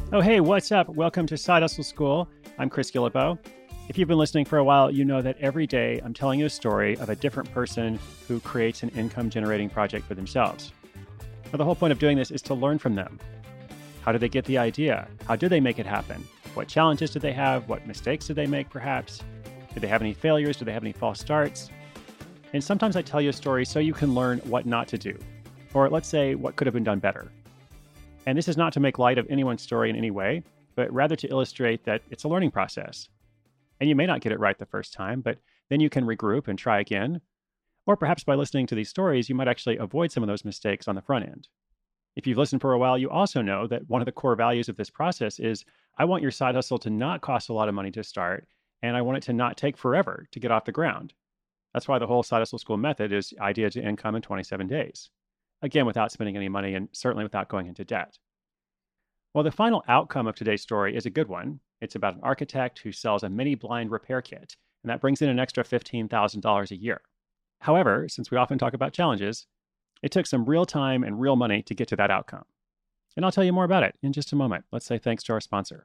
Oh, hey, what's up? Welcome to Side Hustle School. I'm Chris Gillibo. If you've been listening for a while, you know that every day I'm telling you a story of a different person who creates an income generating project for themselves. Now, the whole point of doing this is to learn from them. How did they get the idea? How did they make it happen? What challenges did they have? What mistakes did they make, perhaps? Did they have any failures? Did they have any false starts? And sometimes I tell you a story so you can learn what not to do, or let's say what could have been done better. And this is not to make light of anyone's story in any way, but rather to illustrate that it's a learning process. And you may not get it right the first time, but then you can regroup and try again. Or perhaps by listening to these stories, you might actually avoid some of those mistakes on the front end. If you've listened for a while, you also know that one of the core values of this process is I want your side hustle to not cost a lot of money to start, and I want it to not take forever to get off the ground. That's why the whole Side Hustle School method is idea to income in 27 days. Again, without spending any money and certainly without going into debt. Well, the final outcome of today's story is a good one. It's about an architect who sells a mini blind repair kit, and that brings in an extra $15,000 a year. However, since we often talk about challenges, it took some real time and real money to get to that outcome. And I'll tell you more about it in just a moment. Let's say thanks to our sponsor.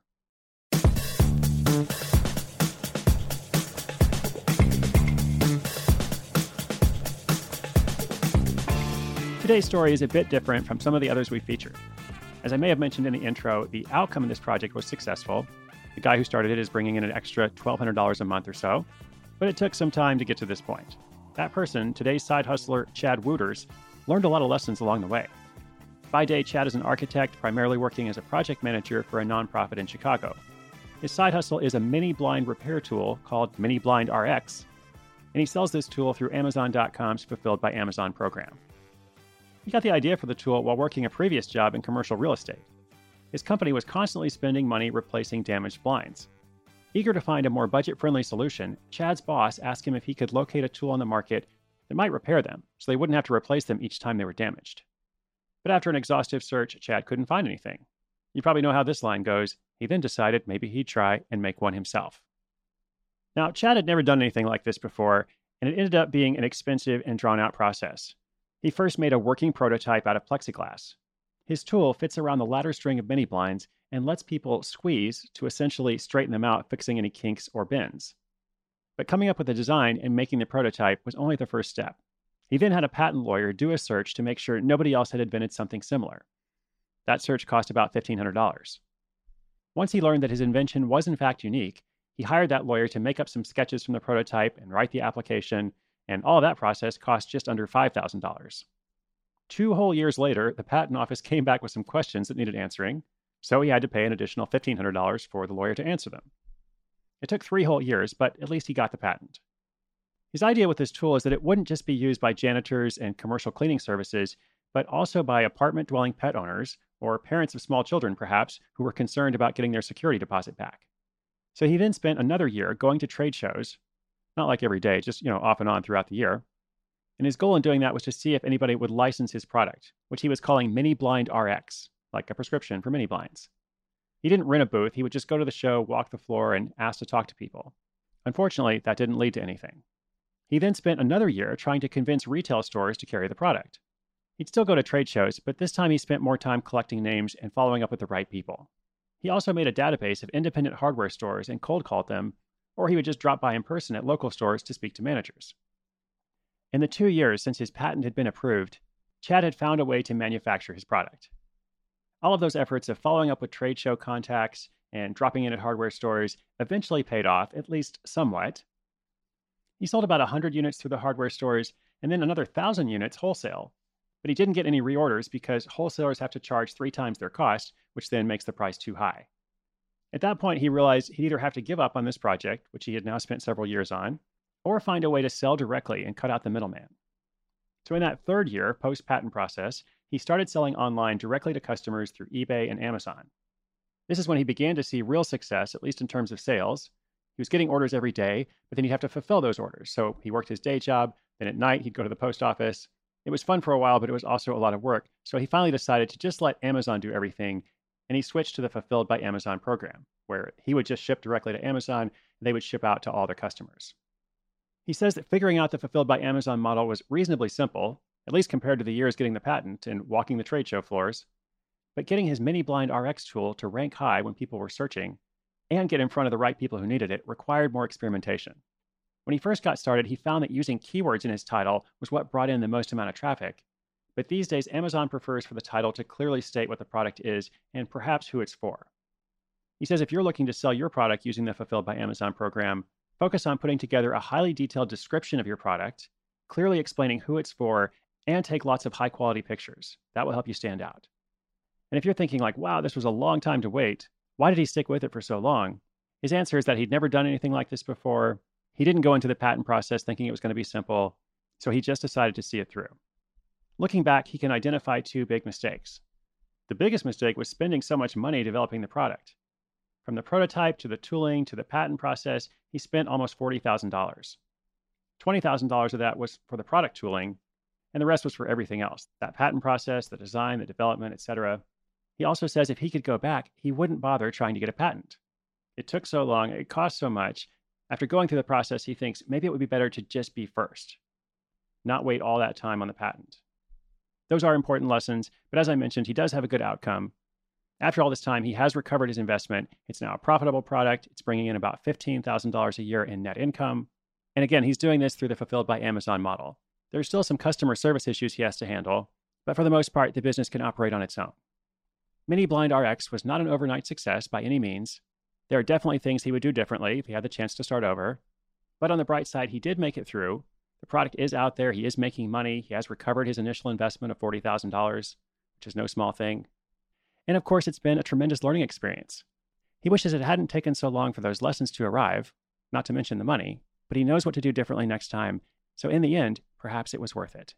Today's story is a bit different from some of the others we featured. As I may have mentioned in the intro, the outcome of this project was successful. The guy who started it is bringing in an extra $1,200 a month or so, but it took some time to get to this point. That person, today's side hustler, Chad Wooters, learned a lot of lessons along the way. By day, Chad is an architect, primarily working as a project manager for a nonprofit in Chicago. His side hustle is a mini blind repair tool called Mini Blind RX, and he sells this tool through Amazon.com's Fulfilled by Amazon program. He got the idea for the tool while working a previous job in commercial real estate. His company was constantly spending money replacing damaged blinds. Eager to find a more budget-friendly solution, Chad's boss asked him if he could locate a tool on the market that might repair them, so they wouldn't have to replace them each time they were damaged. But after an exhaustive search, Chad couldn't find anything. You probably know how this line goes. He then decided maybe he'd try and make one himself. Now, Chad had never done anything like this before, and it ended up being an expensive and drawn-out process. He first made a working prototype out of plexiglass. His tool fits around the ladder string of mini blinds and lets people squeeze to essentially straighten them out, fixing any kinks or bends. But coming up with a design and making the prototype was only the first step. He then had a patent lawyer do a search to make sure nobody else had invented something similar. That search cost about $1,500. Once he learned that his invention was in fact unique, he hired that lawyer to make up some sketches from the prototype and write the application, and all of that process cost just under $5,000. 2 whole years later, the patent office came back with some questions that needed answering, so he had to pay an additional $1,500 for the lawyer to answer them. It took 3 whole years, but at least he got the patent. His idea with this tool is that it wouldn't just be used by janitors and commercial cleaning services, but also by apartment-dwelling pet owners, or parents of small children perhaps, who were concerned about getting their security deposit back. So he then spent another year going to trade shows, not like every day, just, off and on throughout the year. And his goal in doing that was to see if anybody would license his product, which he was calling Mini Blind RX, like a prescription for mini blinds. He didn't rent a booth, he would just go to the show, walk the floor, and ask to talk to people. Unfortunately, that didn't lead to anything. He then spent another year trying to convince retail stores to carry the product. He'd still go to trade shows, but this time he spent more time collecting names and following up with the right people. He also made a database of independent hardware stores and cold called them, or he would just drop by in person at local stores to speak to managers. In the 2 years since his patent had been approved, Chad had found a way to manufacture his product. All of those efforts of following up with trade show contacts and dropping in at hardware stores eventually paid off, at least somewhat. He sold about 100 units through the hardware stores and then another 1,000 units wholesale. But he didn't get any reorders because wholesalers have to charge 3 times their cost, which then makes the price too high. At that point, he realized he'd either have to give up on this project, which he had now spent several years on, or find a way to sell directly and cut out the middleman. So in that 3rd year post-patent process, he started selling online directly to customers through eBay and Amazon. This is when he began to see real success, at least in terms of sales. He was getting orders every day, but then he'd have to fulfill those orders. So he worked his day job, then at night he'd go to the post office. It was fun for a while, but it was also a lot of work. So he finally decided to just let Amazon do everything, and he switched to the Fulfilled by Amazon program, where he would just ship directly to Amazon, and they would ship out to all their customers. He says that figuring out the Fulfilled by Amazon model was reasonably simple, at least compared to the years getting the patent and walking the trade show floors. But getting his Mini Blind RX tool to rank high when people were searching and get in front of the right people who needed it required more experimentation. When he first got started, he found that using keywords in his title was what brought in the most amount of traffic. But these days, Amazon prefers for the title to clearly state what the product is and perhaps who it's for. He says if you're looking to sell your product using the Fulfilled by Amazon program, focus on putting together a highly detailed description of your product, clearly explaining who it's for, and take lots of high-quality pictures. That will help you stand out. And if you're thinking like, wow, this was a long time to wait, why did he stick with it for so long? His answer is that he'd never done anything like this before. He didn't go into the patent process thinking it was going to be simple, so he just decided to see it through. Looking back, he can identify two big mistakes. The biggest mistake was spending so much money developing the product. From the prototype to the tooling to the patent process, he spent almost $40,000. $20,000 of that was for the product tooling, and the rest was for everything else, that patent process, the design, the development, etc. He also says if he could go back, he wouldn't bother trying to get a patent. It took so long, it cost so much. After going through the process, he thinks maybe it would be better to just be first, not wait all that time on the patent. Those are important lessons, but as I mentioned, he does have a good outcome. After all this time, he has recovered his investment. It's now a profitable product. It's bringing in about $15,000 a year in net income. And again, he's doing this through the Fulfilled by Amazon model. There's still some customer service issues he has to handle, but for the most part, the business can operate on its own. Mini Blind RX was not an overnight success by any means. There are definitely things he would do differently if he had the chance to start over. But on the bright side, he did make it through. The product is out there. He is making money. He has recovered his initial investment of $40,000, which is no small thing. And of course, it's been a tremendous learning experience. He wishes it hadn't taken so long for those lessons to arrive, not to mention the money, but he knows what to do differently next time. So in the end, perhaps it was worth it.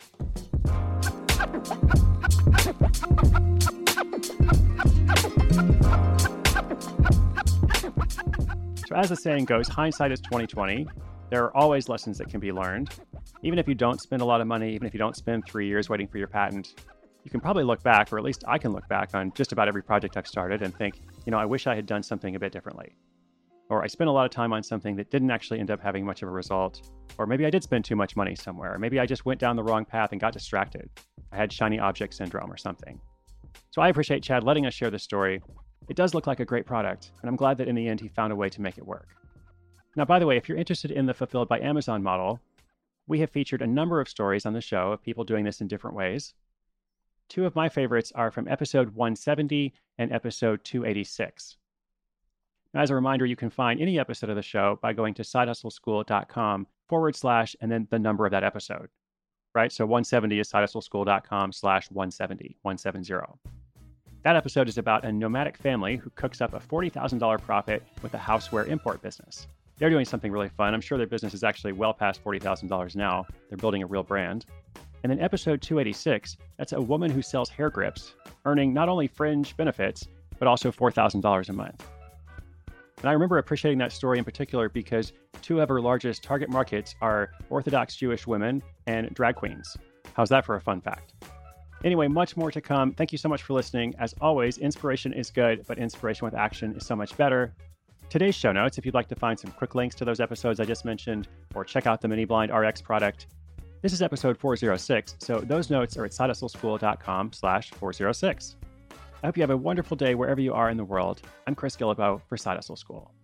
So as the saying goes, hindsight is 20/20. There are always lessons that can be learned. Even if you don't spend a lot of money, even if you don't spend 3 years waiting for your patent, you can probably look back, or at least I can look back on just about every project I've started and think, I wish I had done something a bit differently. Or I spent a lot of time on something that didn't actually end up having much of a result. Or maybe I did spend too much money somewhere. Or maybe I just went down the wrong path and got distracted. I had shiny object syndrome or something. So I appreciate Chad letting us share this story. It does look like a great product, and I'm glad that in the end he found a way to make it work. Now, by the way, if you're interested in the Fulfilled by Amazon model, we have featured a number of stories on the show of people doing this in different ways. Two of my favorites are from episode 170 and episode 286. Now, as a reminder, you can find any episode of the show by going to sidehustleschool.com / and then the number of that episode, right? So 170 is sidehustleschool.com /170, 170. That episode is about a nomadic family who cooks up a $40,000 profit with a houseware import business. They're doing something really fun. I'm sure their business is actually well past $40,000 now. They're building a real brand. And then episode 286, that's a woman who sells hair grips, earning not only fringe benefits, but also $4,000 a month. And I remember appreciating that story in particular because two of her largest target markets are Orthodox Jewish women and drag queens. How's that for a fun fact? Anyway, much more to come. Thank you so much for listening. As always, inspiration is good, but inspiration with action is so much better. Today's show notes, if you'd like to find some quick links to those episodes I just mentioned, or check out the Mini Blind RX product, this is episode 406, so those notes are at sidehustleschool.com /406. I hope you have a wonderful day wherever you are in the world. I'm Chris Guillebeau for Side Hustle School.